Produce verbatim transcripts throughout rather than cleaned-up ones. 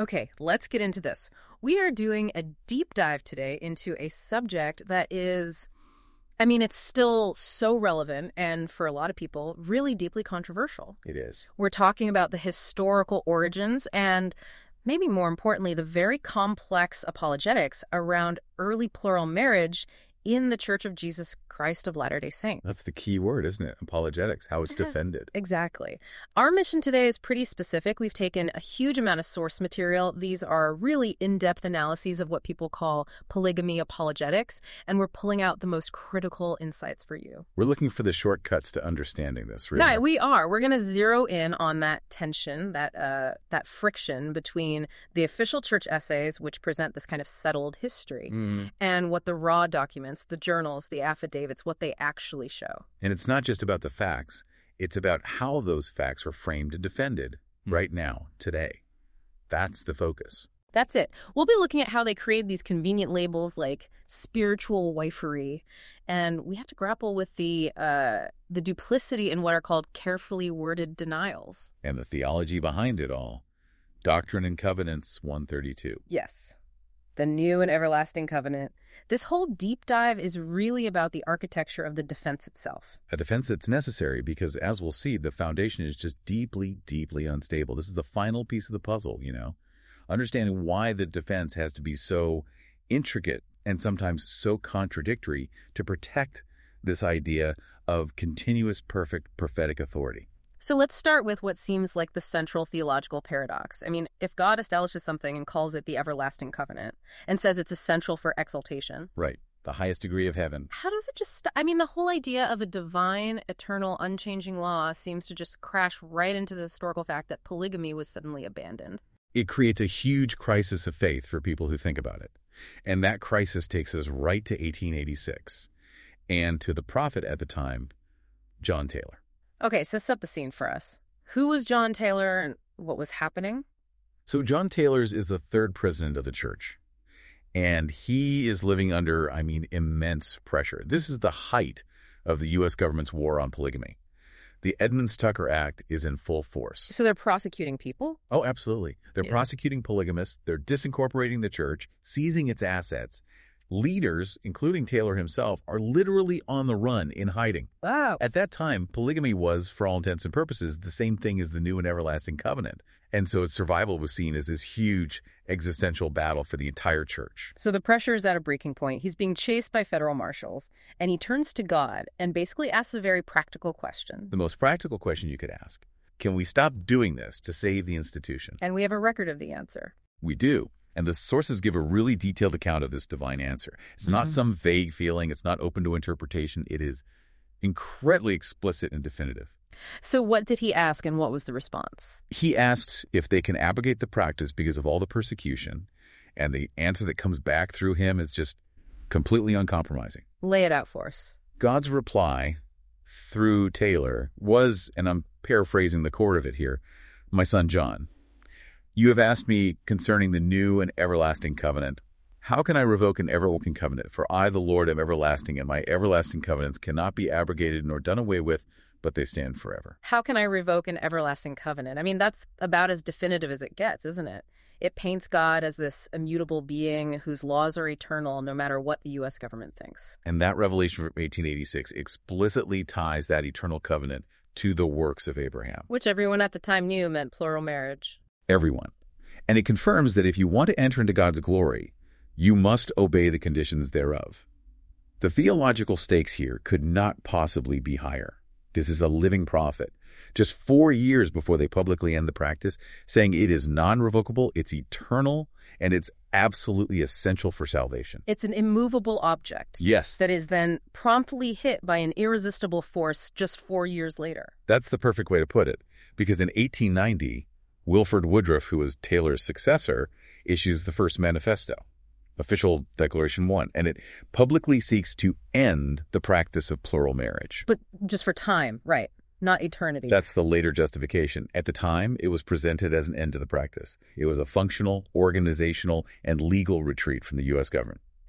Okay, let's get into this. We are doing a deep dive today into a subject that is, I mean, it's still so relevant and for a lot of people, really deeply controversial. It is. We're talking about the historical origins and maybe more importantly, the very complex apologetics around early plural marriage in the Church of Jesus Christ of Latter-day Saints. That's the key word, isn't it? Apologetics, how it's defended. Exactly. Our mission today is pretty specific. We've taken a huge amount of source material. These are really in-depth analyses of what people call polygamy apologetics, and we're pulling out the most critical insights for you. We're looking for the shortcuts to understanding this, really. No, we are. We're going to zero in on that tension, that uh, that friction between the official church essays, which present this kind of settled history, Mm. and what the raw documents, the journals, the affidavits, what they actually show. And it's not just about the facts. It's about how those facts are framed and defended right now, today. That's the focus. That's it. We'll be looking at how they create these convenient labels like spiritual wifery, and we have to grapple with the uh, the duplicity in what are called carefully worded denials. And the theology behind it all. Doctrine and Covenants one thirty-two. Yes. The new and everlasting covenant. This whole deep dive is really about the architecture of the defense itself. A defense that's necessary because, as we'll see, the foundation is just deeply, deeply unstable. This is the final piece of the puzzle, you know? Understanding why the defense has to be so intricate and sometimes so contradictory to protect this idea of continuous, perfect prophetic authority. So let's start with what seems like the central theological paradox. I mean, if God establishes something and calls it the everlasting covenant and says it's essential for exaltation. Right. The highest degree of heaven. How does it just st- I mean, the whole idea of a divine, eternal, unchanging law seems to just crash right into the historical fact that polygamy was suddenly abandoned. It creates a huge crisis of faith for people who think about it. And that crisis takes us right to eighteen eighty-six and to the prophet at the time, John Taylor. Okay, so set the scene for us. Who was John Taylor and what was happening? So John Taylor's is the third president of the church. And he is living under, I mean, immense pressure. This is the height of the U S government's war on polygamy. The Edmunds-Tucker Act is in full force. So they're prosecuting people? Oh, absolutely. They're Yeah. prosecuting polygamists. They're disincorporating the church, seizing its assets. Leaders, including Taylor himself, are literally on the run in hiding. Wow. At that time, polygamy was, for all intents and purposes, the same thing as the new and everlasting covenant. And so its survival was seen as this huge existential battle for the entire church. So the pressure is at a breaking point. He's being chased by federal marshals, and he turns to God and basically asks a very practical question. The most practical question you could ask, can we stop doing this to save the institution? And we have a record of the answer. We do. And the sources give a really detailed account of this divine answer. It's not Mhm. some vague feeling. It's not open to interpretation. It is incredibly explicit and definitive. So what did he ask and what was the response? He asked if they can abrogate the practice because of all the persecution, and the answer that comes back through him is just completely uncompromising. Lay it out for us. God's reply through Taylor was, and I'm paraphrasing the core of it here, my son John, you have asked me concerning the new and everlasting covenant. How can I revoke an ever-walking covenant? For I, the Lord, am everlasting, and my everlasting covenants cannot be abrogated nor done away with, but they stand forever. How can I revoke an everlasting covenant? I mean, that's about as definitive as it gets, isn't it? It paints God as this immutable being whose laws are eternal no matter what the U S government thinks. And that revelation from eighteen eighty-six explicitly ties that eternal covenant to the works of Abraham. Which everyone at the time knew meant plural marriage. Everyone. And it confirms that if you want to enter into God's glory, you must obey the conditions thereof. The theological stakes here could not possibly be higher. This is a living prophet, just four years before they publicly end the practice, saying it is non-revocable, it's eternal, and it's absolutely essential for salvation. It's an immovable object. Yes. That is then promptly hit by an irresistible force just four years later. That's the perfect way to put it, because in eighteen ninety, Wilford Woodruff, who was Taylor's successor, issues the first manifesto, Official Declaration one, and it publicly seeks to end the practice of plural marriage. But just for time, right? Not eternity. That's the later justification. At the time, it was presented as an end to the practice. It was a functional, organizational, and legal retreat from the U S government.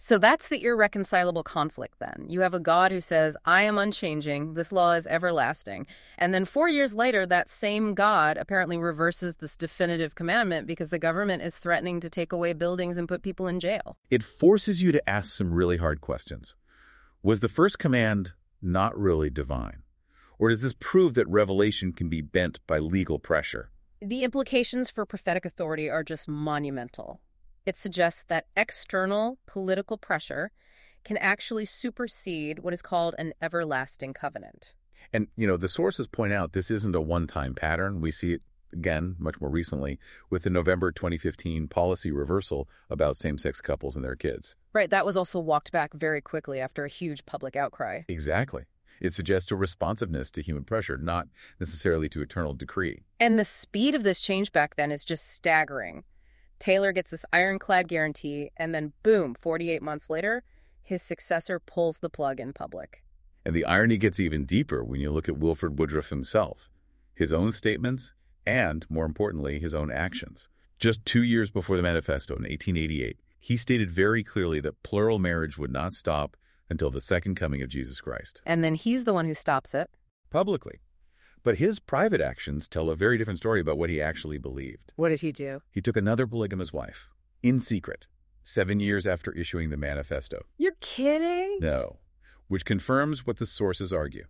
So that's the irreconcilable conflict then. You have a God who says, I am unchanging, this law is everlasting. And then four years later, that same God apparently reverses this definitive commandment because the government is threatening to take away buildings and put people in jail. It forces you to ask some really hard questions. Was the first command not really divine? Or does this prove that revelation can be bent by legal pressure? The implications for prophetic authority are just monumental. It suggests that external political pressure can actually supersede what is called an everlasting covenant. And, you know, the sources point out this isn't a one-time pattern. We see it, again, much more recently with the November twenty fifteen policy reversal about same-sex couples and their kids. Right, that was also walked back very quickly after a huge public outcry. Exactly. It suggests a responsiveness to human pressure, not necessarily to eternal decree. And the speed of this change back then is just staggering. Taylor gets this ironclad guarantee, and then boom, forty-eight months later, his successor pulls the plug in public. And the irony gets even deeper when you look at Wilford Woodruff himself, his own statements, and, more importantly, his own actions. Just two years before the manifesto in eighteen eighty-eight, he stated very clearly that plural marriage would not stop until the second coming of Jesus Christ. And then he's the one who stops it. Publicly. But his private actions tell a very different story about what he actually believed. What did he do? He took another polygamous wife, in secret, seven years after issuing the manifesto. You're kidding? No, which confirms what the sources argue.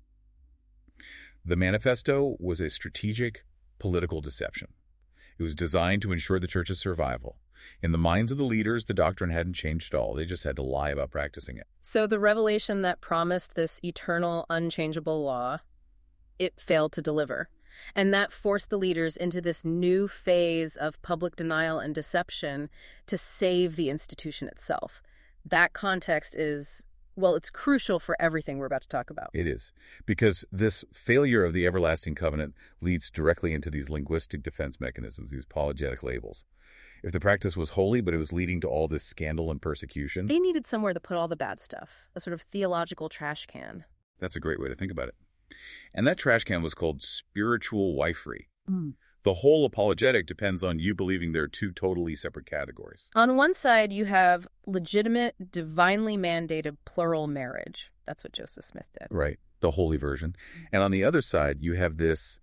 The manifesto was a strategic political deception. It was designed to ensure the church's survival. In the minds of the leaders, the doctrine hadn't changed at all. They just had to lie about practicing it. So the revelation that promised this eternal, unchangeable law, it failed to deliver. And that forced the leaders into this new phase of public denial and deception to save the institution itself. That context is, well, it's crucial for everything we're about to talk about. It is, because this failure of the everlasting covenant leads directly into these linguistic defense mechanisms, these apologetic labels. If the practice was holy, but it was leading to all this scandal and persecution, they needed somewhere to put all the bad stuff, a sort of theological trash can. That's a great way to think about it. And that trash can was called spiritual wifery. Mm. The whole apologetic depends on you believing they're two totally separate categories. On one side, you have legitimate, divinely mandated plural marriage. That's what Joseph Smith did. Right, the holy version. And on the other side, you have this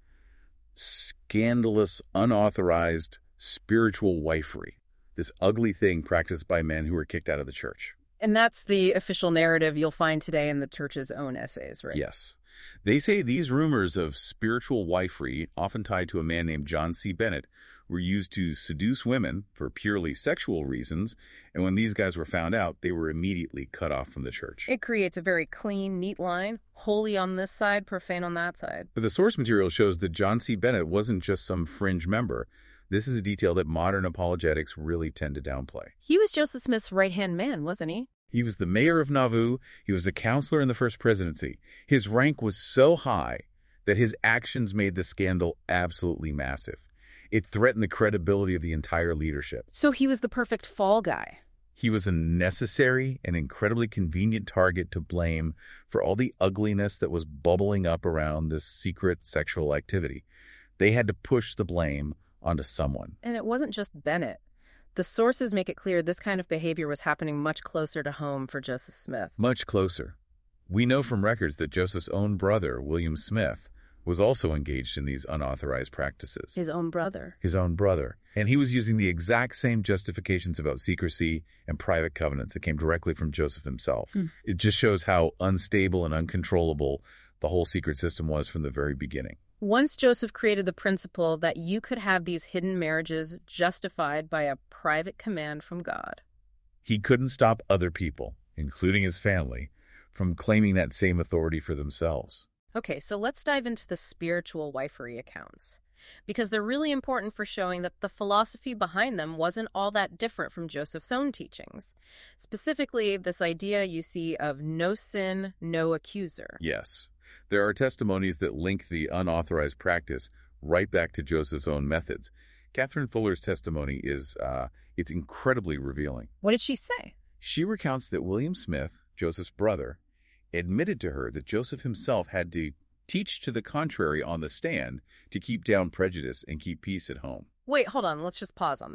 scandalous, unauthorized spiritual wifery, this ugly thing practiced by men who were kicked out of the church. And that's the official narrative you'll find today in the church's own essays, right? Yes. They say these rumors of spiritual wifery, often tied to a man named John C. Bennett, were used to seduce women for purely sexual reasons, and when these guys were found out, they were immediately cut off from the church. It creates a very clean, neat line, holy on this side, profane on that side. But the source material shows that John C. Bennett wasn't just some fringe member. This is a detail that modern apologetics really tend to downplay. He was Joseph Smith's right-hand man, wasn't he? He was the mayor of Nauvoo. He was a counselor in the first presidency. His rank was so high that his actions made the scandal absolutely massive. It threatened the credibility of the entire leadership. So he was the perfect fall guy. He was a necessary and incredibly convenient target to blame for all the ugliness that was bubbling up around this secret sexual activity. They had to push the blame onto someone. And it wasn't just Bennett. The sources make it clear this kind of behavior was happening much closer to home for Joseph Smith. Much closer. We know from records that Joseph's own brother, William Smith, was also engaged in these unauthorized practices. His own brother. His own brother. And he was using the exact same justifications about secrecy and private covenants that came directly from Joseph himself. Hmm. It just shows how unstable and uncontrollable the whole secret system was from the very beginning. Once Joseph created the principle that you could have these hidden marriages justified by a private command from God, he couldn't stop other people, including his family, from claiming that same authority for themselves. Okay, so let's dive into the spiritual wifery accounts, because they're really important for showing that the philosophy behind them wasn't all that different from Joseph's own teachings. Specifically, this idea you see of no sin, no accuser. Yes. There are testimonies that link the unauthorized practice right back to Joseph's own methods. Catherine Fuller's testimony is, uh, it's incredibly revealing. What did she say? She recounts that William Smith, Joseph's brother, admitted to her that Joseph himself had to teach to the contrary on the stand to keep down prejudice and keep peace at home. Wait, hold on. Let's just pause on that.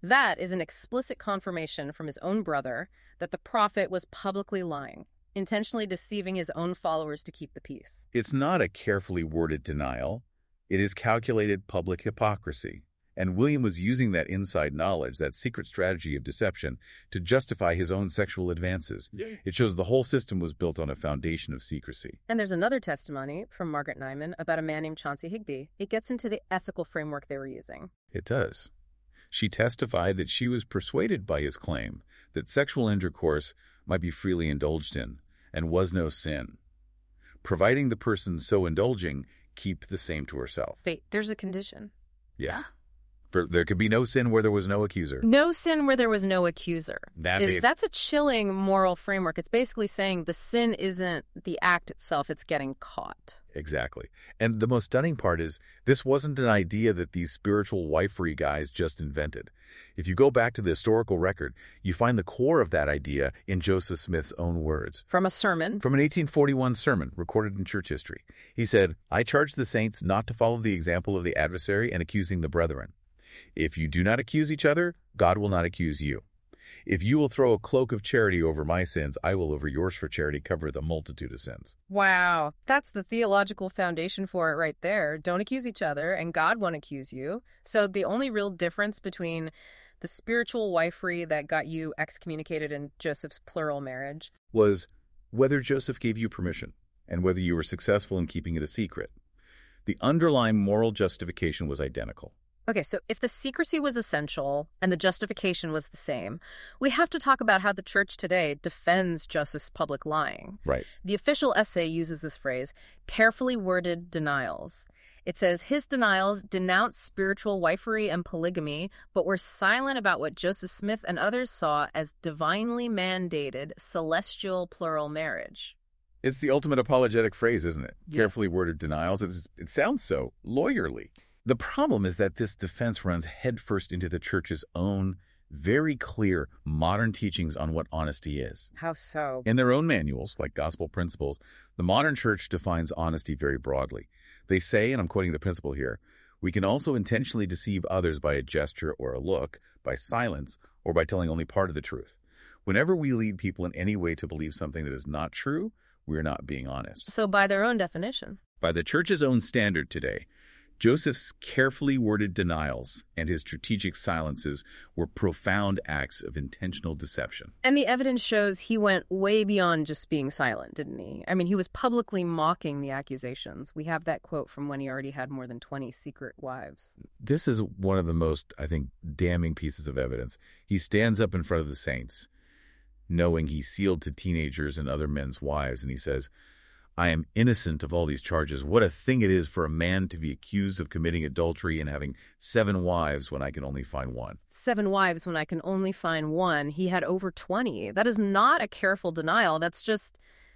That is an explicit confirmation from his own brother that the prophet was publicly lying, intentionally deceiving his own followers to keep the peace. It's not a carefully worded denial. It is calculated public hypocrisy. And William was using that inside knowledge, that secret strategy of deception, to justify his own sexual advances. Yeah. It shows the whole system was built on a foundation of secrecy. And there's another testimony from Margaret Nyman about a man named Chauncey Higby. It gets into the ethical framework they were using. It does. She testified that she was persuaded by his claim that sexual intercourse might be freely indulged in and was no sin, providing the person so indulging keep the same to herself. Wait, there's a condition. Yes. For, there could be no sin where there was no accuser. No sin where there was no accuser. That is, is, that's a chilling moral framework. It's basically saying the sin isn't the act itself, it's getting caught. Exactly. And the most stunning part is this wasn't an idea that these spiritual wifery guys just invented. If you go back to the historical record, you find the core of that idea in Joseph Smith's own words. From a sermon? From an eighteen forty-one sermon recorded in church history. He said, "I charge the saints not to follow the example of the adversary in accusing the brethren. If you do not accuse each other, God will not accuse you. If you will throw a cloak of charity over my sins, I will over yours for charity cover the multitude of sins." Wow, that's the theological foundation for it right there. Don't accuse each other, and God won't accuse you. So the only real difference between the spiritual wifery that got you excommunicated in Joseph's plural marriage was whether Joseph gave you permission and whether you were successful in keeping it a secret. The underlying moral justification was identical. Okay, so if the secrecy was essential and the justification was the same, we have to talk about how the church today defends Joseph's public lying. Right. The official essay uses this phrase, carefully worded denials. It says his denials denounce spiritual wifery and polygamy, but were silent about what Joseph Smith and others saw as divinely mandated celestial plural marriage. It's the ultimate apologetic phrase, isn't it? Yeah. Carefully worded denials. It, is, it sounds so lawyerly. The problem is that this defense runs headfirst into the church's own very clear modern teachings on what honesty is. How so? In their own manuals, like Gospel Principles, the modern church defines honesty very broadly. They say, and I'm quoting the principle here, "We can also intentionally deceive others by a gesture or a look, by silence, or by telling only part of the truth. Whenever we lead people in any way to believe something that is not true, we're not being honest." So by their own definition. By the church's own standard today, Joseph's carefully worded denials and his strategic silences were profound acts of intentional deception. And the evidence shows he went way beyond just being silent, didn't he? I mean, he was publicly mocking the accusations. We have that quote from when he already had more than twenty secret wives. This is one of the most, I think, damning pieces of evidence. He stands up in front of the saints, knowing he's sealed to teenagers and other men's wives, and he says, "I am innocent of all these charges. What a thing it is for a man to be accused of committing adultery and having seven wives when I can only find one." Seven wives when I can only find one. He had over twenty. That is not a careful denial. That's just,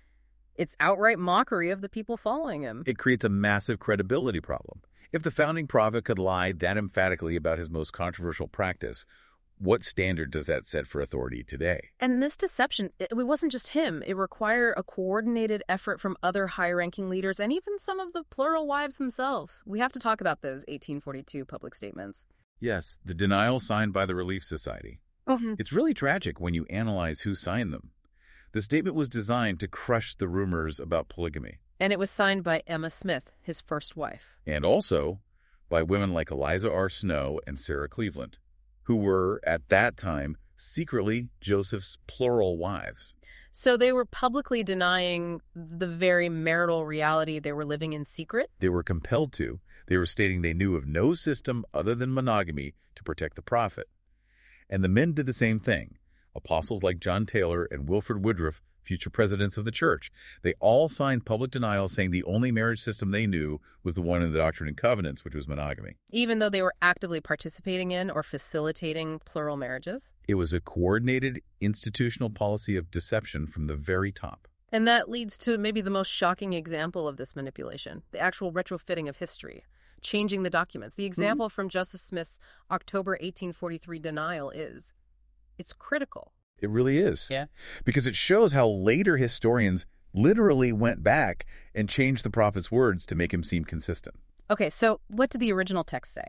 it's outright mockery of the people following him. It creates a massive credibility problem. If the founding prophet could lie that emphatically about his most controversial practice, what standard does that set for authority today? And this deception, it wasn't just him. It required a coordinated effort from other high-ranking leaders and even some of the plural wives themselves. We have to talk about those eighteen forty-two public statements. Yes, the denial signed by the Relief Society. Mm-hmm. It's really tragic when you analyze who signed them. The statement was designed to crush the rumors about polygamy. And it was signed by Emma Smith, his first wife. And also by women like Eliza R. Snow and Sarah Cleveland, who were, at that time, secretly Joseph's plural wives. So they were publicly denying the very marital reality they were living in secret? They were compelled to. They were stating they knew of no system other than monogamy to protect the prophet. And the men did the same thing. Apostles like John Taylor and Wilford Woodruff, future presidents of the church, they all signed public denials saying the only marriage system they knew was the one in the Doctrine and Covenants, which was monogamy. Even though they were actively participating in or facilitating plural marriages? It was a coordinated institutional policy of deception from the very top. And that leads to maybe the most shocking example of this manipulation, the actual retrofitting of history, changing the documents. The example mm-hmm. from Joseph Smith's October eighteen forty-three denial is, it's critical. It really is. Yeah. Because it shows how later historians literally went back and changed the prophet's words to make him seem consistent. Okay, so what did the original text say?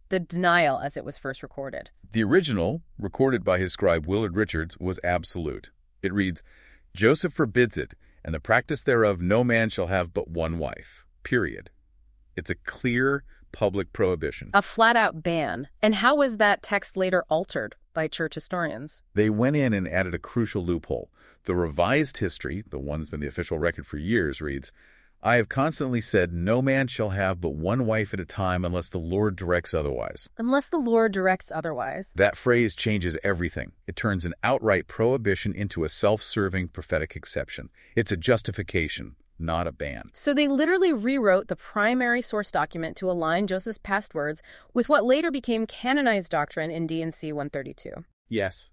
the denial as it was first recorded. The original, recorded by his scribe Willard Richards, was absolute. It reads, "Joseph forbids it, and the practice thereof no man shall have but one wife." Period. It's a clear public prohibition. A flat-out ban. And how was that text later altered by church historians? They went in and added a crucial loophole. The revised history, the one that's been the official record for years, reads, "I have constantly said no man shall have but one wife at a time unless the Lord directs otherwise." Unless the Lord directs otherwise. That phrase changes everything. It turns an outright prohibition into a self-serving prophetic exception. It's a justification, not a ban. So they literally rewrote the primary source document to align Joseph's past words with what later became canonized doctrine in D and C one thirty-two. Yes.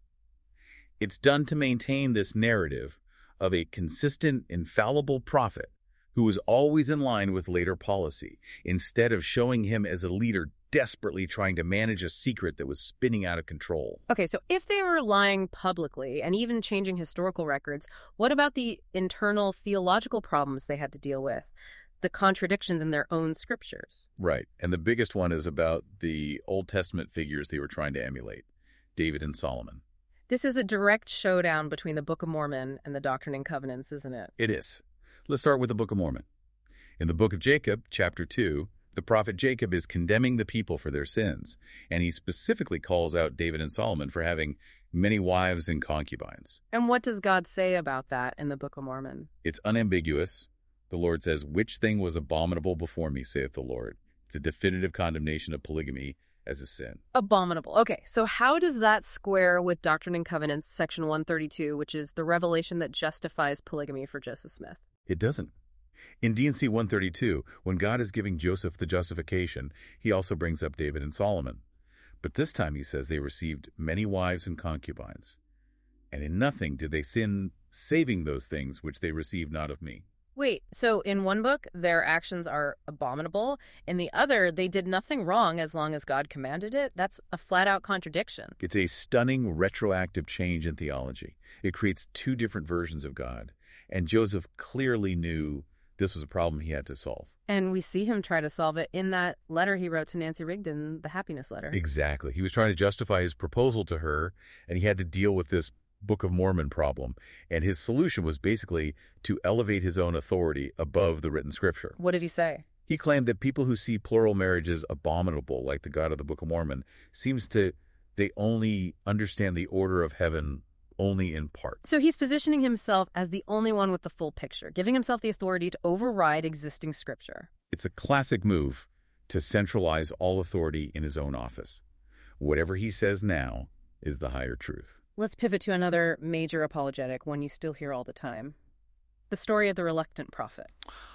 It's done to maintain this narrative of a consistent, infallible prophet who was always in line with later policy, instead of showing him as a leader desperately trying to manage a secret that was spinning out of control. Okay, so if they were lying publicly and even changing historical records, what about the internal theological problems they had to deal with? The contradictions in their own scriptures? Right, and the biggest one is about the Old Testament figures they were trying to emulate, David and Solomon. This is a direct showdown between the Book of Mormon and the Doctrine and Covenants, isn't it? It is. Let's start with the Book of Mormon. In the Book of Jacob, chapter two, the prophet Jacob is condemning the people for their sins, and he specifically calls out David and Solomon for having many wives and concubines. And what does God say about that in the Book of Mormon? It's unambiguous. The Lord says, "Which thing was abominable before me, saith the Lord." It's a definitive condemnation of polygamy as a sin. Abominable. Okay, so how does that square with Doctrine and Covenants, section one thirty-two, which is the revelation that justifies polygamy for Joseph Smith? It doesn't. In D and C one thirty-two, when God is giving Joseph the justification, he also brings up David and Solomon. But this time he says they received many wives and concubines. And in nothing did they sin, saving those things which they received not of me. Wait, so in one book, their actions are abominable. In the other, they did nothing wrong as long as God commanded it? That's a flat-out contradiction. It's a stunning retroactive change in theology. It creates two different versions of God. And Joseph clearly knew this was a problem he had to solve. And we see him try to solve it in that letter he wrote to Nancy Rigdon, the happiness letter. Exactly. He was trying to justify his proposal to her, and he had to deal with this Book of Mormon problem. And his solution was basically to elevate his own authority above the written scripture. What did he say? He claimed that people who see plural marriages abominable, like the God of the Book of Mormon, seems to, they only understand the order of heaven only in part. So he's positioning himself as the only one with the full picture, giving himself the authority to override existing scripture. It's a classic move to centralize all authority in his own office. Whatever he says now is the higher truth. Let's pivot to another major apologetic, one you still hear all the time. The story of the reluctant prophet.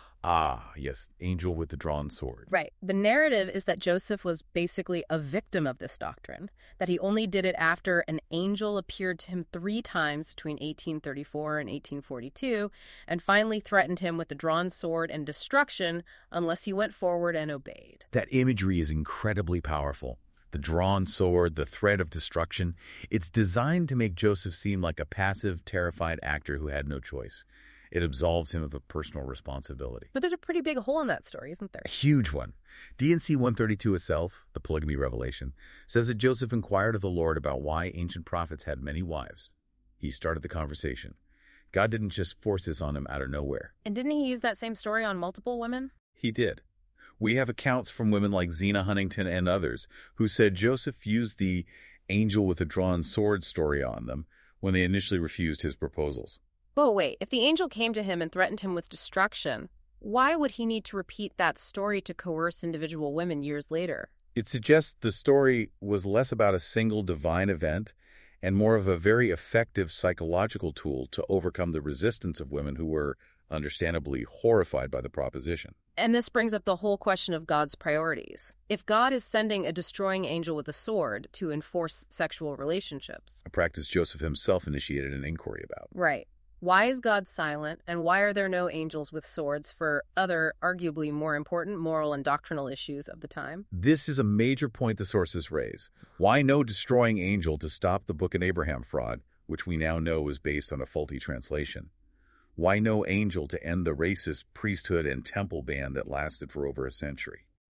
Ah, yes, angel with the drawn sword. Right. The narrative is that Joseph was basically a victim of this doctrine, that he only did it after an angel appeared to him three times between eighteen thirty-four and eighteen forty-two, and finally threatened him with the drawn sword and destruction unless he went forward and obeyed. That imagery is incredibly powerful. The drawn sword, the threat of destruction. It's designed to make Joseph seem like a passive, terrified actor who had no choice. It absolves him of a personal responsibility. But there's a pretty big hole in that story, isn't there? A huge one. D and C one thirty-two itself, the polygamy revelation, says that Joseph inquired of the Lord about why ancient prophets had many wives. He started the conversation. God didn't just force this on him out of nowhere. And didn't he use that same story on multiple women? He did. We have accounts from women like Zena Huntington and others who said Joseph used the angel with a drawn sword story on them when they initially refused his proposals. But wait, if the angel came to him and threatened him with destruction, why would he need to repeat that story to coerce individual women years later? It suggests the story was less about a single divine event and more of a very effective psychological tool to overcome the resistance of women who were understandably horrified by the proposition. And this brings up the whole question of God's priorities. If God is sending a destroying angel with a sword to enforce sexual relationships, a practice Joseph himself initiated an inquiry about. Right. Why is God silent, and why are there no angels with swords for other, arguably more important moral and doctrinal issues of the time? This is a major point the sources raise. Why no destroying angel to stop the Book of Abraham fraud, which we now know was based on a faulty translation? Why no angel to end the racist priesthood and temple ban that lasted for over a century?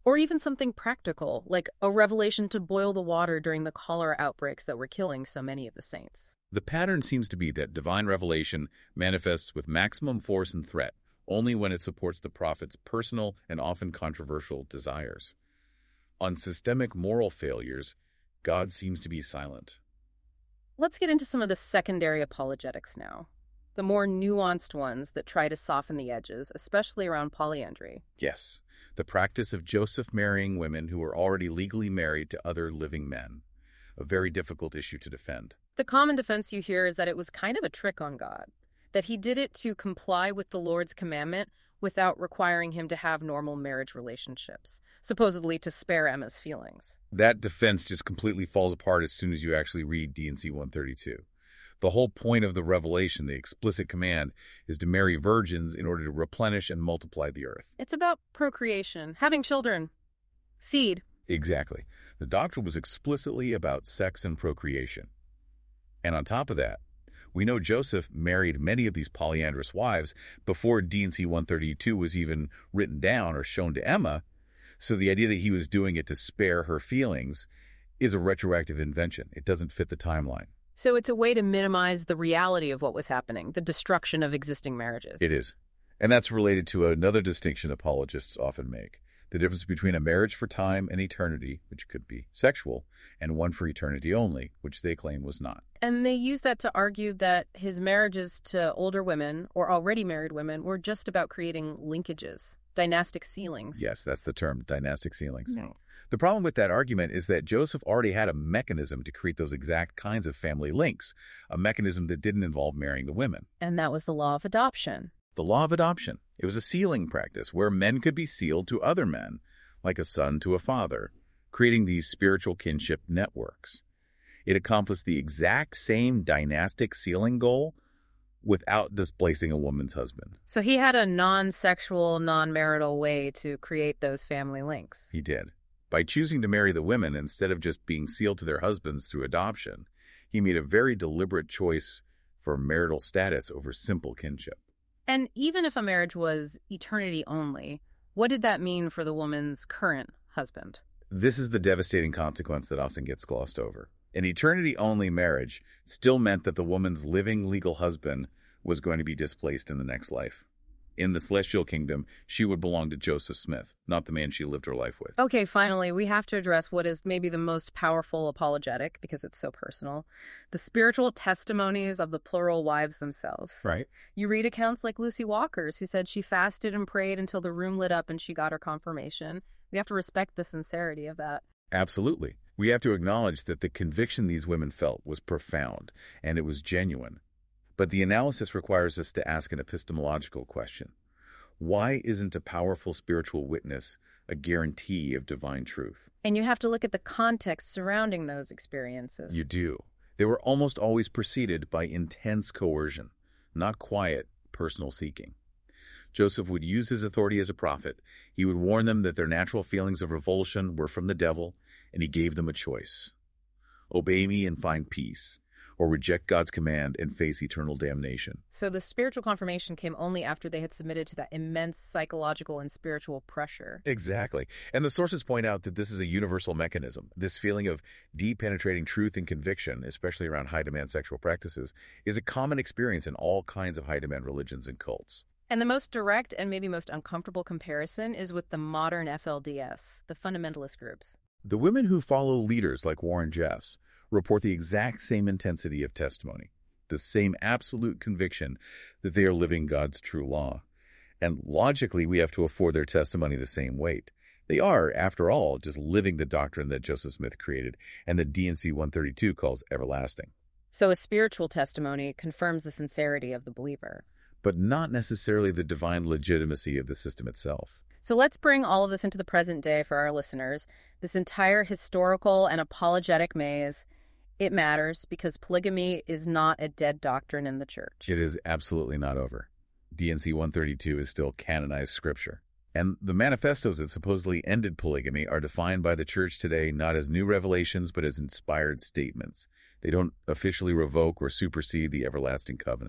Or even something practical, like a revelation to boil the water during the cholera outbreaks that were killing so many of the saints. The pattern seems to be that divine revelation manifests with maximum force and threat only when it supports the prophet's personal and often controversial desires. On systemic moral failures, God seems to be silent. Let's get into some of the secondary apologetics now. The more nuanced ones that try to soften the edges, especially around polyandry. Yes, the practice of Joseph marrying women who were already legally married to other living men. A very difficult issue to defend. The common defense you hear is that it was kind of a trick on God, that he did it to comply with the Lord's commandment without requiring him to have normal marriage relationships, supposedly to spare Emma's feelings. That defense just completely falls apart as soon as you actually read D and C one thirty-two. The whole point of the revelation, the explicit command, is to marry virgins in order to replenish and multiply the earth. It's about procreation, having children, seed. Exactly. The doctrine was explicitly about sex and procreation. And on top of that, we know Joseph married many of these polyandrous wives before D and C one thirty-two was even written down or shown to Emma, so the idea that he was doing it to spare her feelings is a retroactive invention. It doesn't fit the timeline. So it's a way to minimize the reality of what was happening, the destruction of existing marriages. It is. And that's related to another distinction apologists often make. The difference between a marriage for time and eternity, which could be sexual, and one for eternity only, which they claim was not. And they use that to argue that his marriages to older women or already married women were just about creating linkages, dynastic sealings. Yes, that's the term, dynastic sealings. No. The problem with that argument is that Joseph already had a mechanism to create those exact kinds of family links, a mechanism that didn't involve marrying the women. And that was the law of adoption. The law of adoption. It was a sealing practice where men could be sealed to other men, like a son to a father, creating these spiritual kinship networks. It accomplished the exact same dynastic sealing goal without displacing a woman's husband. So he had a non-sexual, non-marital way to create those family links. He did. By choosing to marry the women instead of just being sealed to their husbands through adoption, he made a very deliberate choice for marital status over simple kinship. And even if a marriage was eternity only, what did that mean for the woman's current husband? This is the devastating consequence that often gets glossed over. An eternity-only marriage still meant that the woman's living legal husband was going to be displaced in the next life. In the celestial kingdom, she would belong to Joseph Smith, not the man she lived her life with. Okay, finally, we have to address what is maybe the most powerful apologetic, because it's so personal, the spiritual testimonies of the plural wives themselves. Right. You read accounts like Lucy Walker's, who said she fasted and prayed until the room lit up and she got her confirmation. We have to respect the sincerity of that. Absolutely. We have to acknowledge that the conviction these women felt was profound, and it was genuine. But the analysis requires us to ask an epistemological question. Why isn't a powerful spiritual witness a guarantee of divine truth? And you have to look at the context surrounding those experiences. You do. They were almost always preceded by intense coercion, not quiet, personal seeking. Joseph would use his authority as a prophet. He would warn them that their natural feelings of revulsion were from the devil, and he gave them a choice. Obey me and find peace, or reject God's command and face eternal damnation. So the spiritual confirmation came only after they had submitted to that immense psychological and spiritual pressure. Exactly. And the sources point out that this is a universal mechanism. This feeling of deep penetrating truth and conviction, especially around high-demand sexual practices, is a common experience in all kinds of high-demand religions and cults. And the most direct and maybe most uncomfortable comparison is with the modern F L D S, the fundamentalist groups. The women who follow leaders like Warren Jeffs report the exact same intensity of testimony, the same absolute conviction that they are living God's true law. And logically, we have to afford their testimony the same weight. They are, after all, just living the doctrine that Joseph Smith created and that D and C one thirty-two calls everlasting. So a spiritual testimony confirms the sincerity of the believer, but not necessarily the divine legitimacy of the system itself. So let's bring all of this into the present day for our listeners. This entire historical and apologetic maze, it matters because polygamy is not a dead doctrine in the church. It is absolutely not over. D and C one thirty-two is still canonized scripture. And the manifestos that supposedly ended polygamy are defined by the church today not as new revelations, but as inspired statements. They don't officially revoke or supersede the everlasting covenant.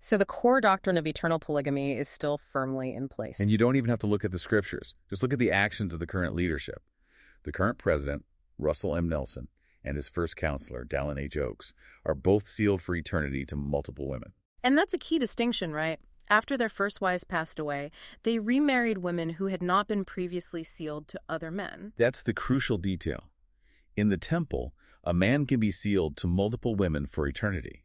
So the core doctrine of eternal polygamy is still firmly in place. And you don't even have to look at the scriptures. Just look at the actions of the current leadership. The current president, Russell M. Nelson, and his first counselor, Dallin H. Oaks, are both sealed for eternity to multiple women. And that's a key distinction, right? After their first wives passed away, they remarried women who had not been previously sealed to other men. That's the crucial detail. In the temple, a man can be sealed to multiple women for eternity.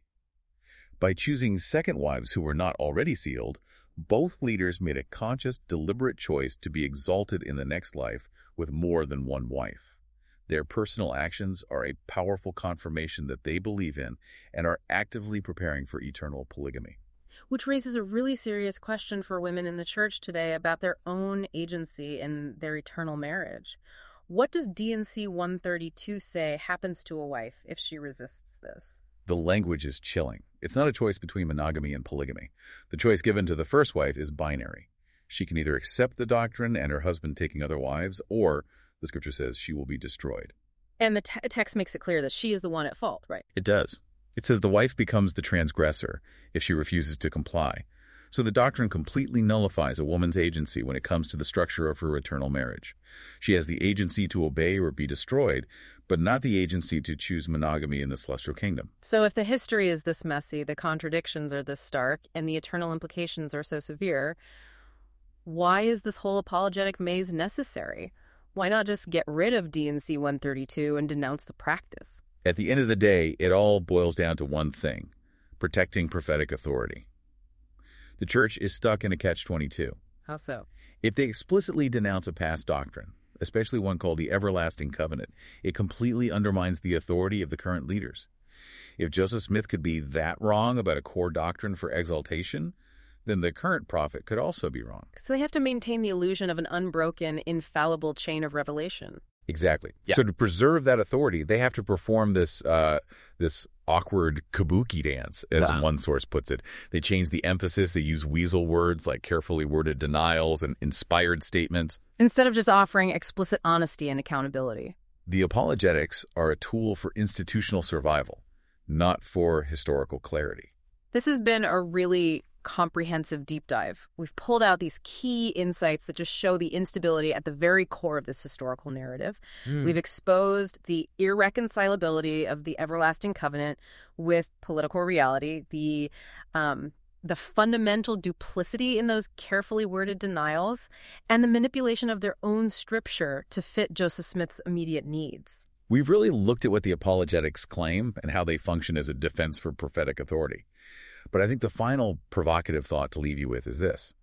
By choosing second wives who were not already sealed, both leaders made a conscious, deliberate choice to be exalted in the next life with more than one wife. Their personal actions are a powerful confirmation that they believe in and are actively preparing for eternal polygamy. Which raises a really serious question for women in the church today about their own agency in their eternal marriage. What does D and C one thirty-two say happens to a wife if she resists this? The language is chilling. It's not a choice between monogamy and polygamy. The choice given to the first wife is binary. She can either accept the doctrine and her husband taking other wives, or the scripture says she will be destroyed. And the te- text makes it clear that she is the one at fault, right? It does. It says the wife becomes the transgressor if she refuses to comply. So the doctrine completely nullifies a woman's agency when it comes to the structure of her eternal marriage. She has the agency to obey or be destroyed, but not the agency to choose monogamy in the celestial kingdom. So if the history is this messy, the contradictions are this stark, and the eternal implications are so severe, why is this whole apologetic maze necessary? Why not just get rid of D and C one thirty-two and denounce the practice? At the end of the day, it all boils down to one thing: protecting prophetic authority. The church is stuck in a catch twenty-two. How so? If they explicitly denounce a past doctrine, especially one called the Everlasting Covenant, it completely undermines the authority of the current leaders. If Joseph Smith could be that wrong about a core doctrine for exaltation, then the current prophet could also be wrong. So they have to maintain the illusion of an unbroken, infallible chain of revelation. Exactly. Yeah. So to preserve that authority, they have to perform this uh, this awkward kabuki dance, as Ah. one source puts it. They change the emphasis. They use weasel words like carefully worded denials and inspired statements. Instead of just offering explicit honesty and accountability. The apologetics are a tool for institutional survival, not for historical clarity. This has been a really comprehensive deep dive. We've pulled out these key insights that just show the instability at the very core of this historical narrative. Mm. We've exposed the irreconcilability of the everlasting covenant with political reality, the um, the fundamental duplicity in those carefully worded denials, and the manipulation of their own scripture to fit Joseph Smith's immediate needs. We've really looked at what the apologetics claim and how they function as a defense for prophetic authority. But I think the final provocative thought to leave you with is this.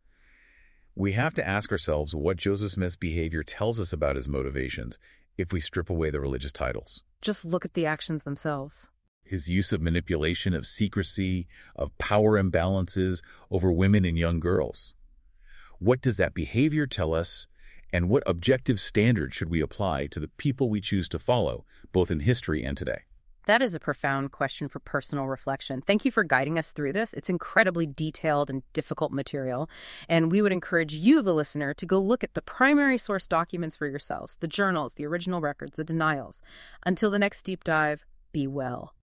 We have to ask ourselves what Joseph Smith's behavior tells us about his motivations if we strip away the religious titles. Just look at the actions themselves. His use of manipulation, of secrecy, of power imbalances over women and young girls. What does that behavior tell us, and what objective standard should we apply to the people we choose to follow, both in history and today? That is a profound question for personal reflection. Thank you for guiding us through this. It's incredibly detailed and difficult material, and we would encourage you, the listener, to go look at the primary source documents for yourselves, the journals, the original records, the denials. Until the next deep dive, be well.